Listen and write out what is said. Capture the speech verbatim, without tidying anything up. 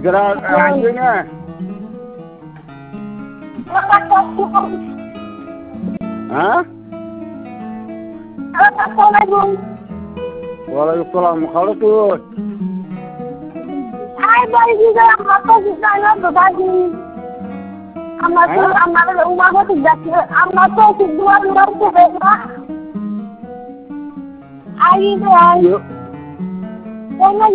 Segera hasilnya. Hah? Assalamualaikum. Waalaikumsalam. Kalau tuh. Hai bari juga apa kita nak berbagi. Amat tu amat rumah aku tidak amat tu dua luar tu beda. Hari tu hari. Jangan